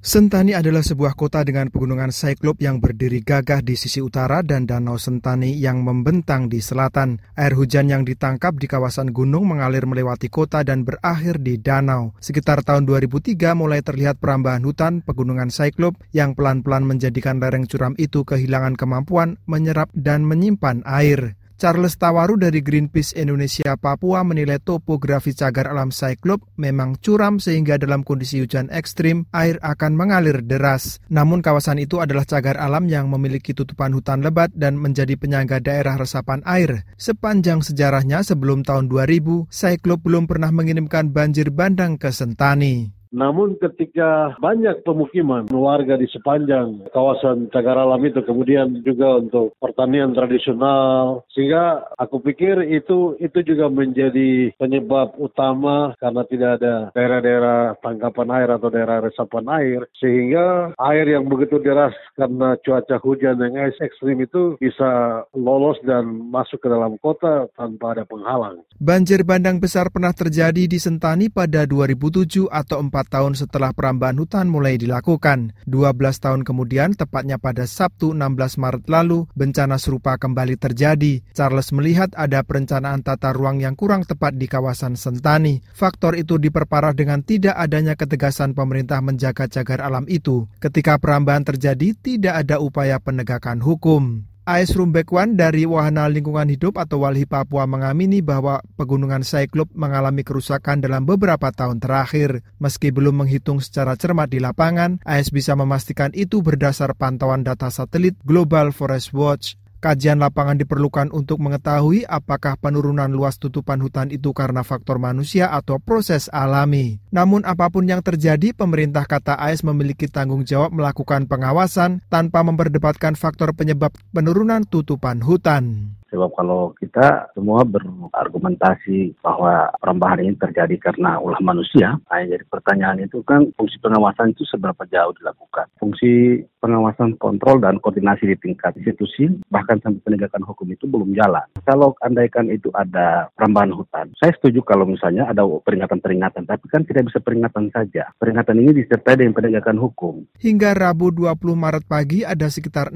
Sentani adalah sebuah kota dengan pegunungan Cyclops yang berdiri gagah di sisi utara dan Danau Sentani yang membentang di selatan. Air hujan yang ditangkap di kawasan gunung mengalir melewati kota dan berakhir di danau. Sekitar tahun 2003 mulai terlihat perambahan hutan pegunungan Cyclops yang pelan-pelan menjadikan lereng curam itu kehilangan kemampuan menyerap dan menyimpan air. Charles Tawaru dari Greenpeace Indonesia Papua menilai topografi cagar alam Cyclops memang curam sehingga dalam kondisi hujan ekstrim air akan mengalir deras. Namun kawasan itu adalah cagar alam yang memiliki tutupan hutan lebat dan menjadi penyangga daerah resapan air. Sepanjang sejarahnya sebelum tahun 2000, Cyclops belum pernah mengirimkan banjir bandang ke Sentani. Namun ketika banyak pemukiman warga di sepanjang kawasan cagar alam itu, kemudian juga untuk pertanian tradisional, sehingga aku pikir itu juga menjadi penyebab utama karena tidak ada daerah-daerah tangkapan air atau daerah resapan air, sehingga air yang begitu deras karena cuaca hujan yang ekstrim itu bisa lolos dan masuk ke dalam kota tanpa ada penghalang. Banjir bandang besar pernah terjadi di Sentani pada 2007 atau 4 tahun setelah perambahan hutan mulai dilakukan. 12 tahun kemudian, tepatnya pada Sabtu 16 Maret lalu, bencana serupa kembali terjadi. Charles melihat ada perencanaan tata ruang yang kurang tepat di kawasan Sentani. Faktor itu diperparah dengan tidak adanya ketegasan pemerintah menjaga cagar alam itu. Ketika perambahan terjadi, tidak ada upaya penegakan hukum. A.S. Rumbekwan dari Wahana Lingkungan Hidup atau WALHI Papua mengamini bahwa pegunungan Cyclops mengalami kerusakan dalam beberapa tahun terakhir. Meski belum menghitung secara cermat di lapangan, A.S. bisa memastikan itu berdasar pantauan data satelit Global Forest Watch. Kajian lapangan diperlukan untuk mengetahui apakah penurunan luas tutupan hutan itu karena faktor manusia atau proses alami. Namun apapun yang terjadi, pemerintah kata A.S. memiliki tanggung jawab melakukan pengawasan tanpa memperdebatkan faktor penyebab penurunan tutupan hutan. Sebab kalau kita semua berargumentasi bahwa perambahan ini terjadi karena ulah manusia, jadi pertanyaan itu kan fungsi pengawasan itu seberapa jauh dilakukan. Fungsi pengawasan, kontrol, dan koordinasi di tingkat institusi, bahkan sampai penegakan hukum itu belum jalan. Kalau andaikan itu ada perambahan hutan, saya setuju kalau misalnya ada peringatan-peringatan, tapi kan tidak bisa peringatan saja. Peringatan ini disertai dengan penegakan hukum. Hingga Rabu 20 Maret pagi, ada sekitar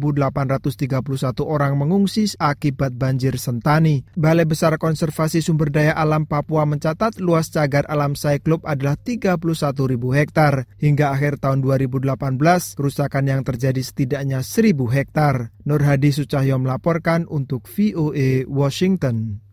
6.831 orang mengungsi akibat banjir Sentani. Balai Besar Konservasi Sumber Daya Alam Papua mencatat luas cagar alam Cyclops adalah 31.000 hektar. Hingga akhir tahun 2018, kerusakan yang terjadi setidaknya 1.000 hektar. Nur Hadi Sucahyo melaporkan untuk VOA Washington.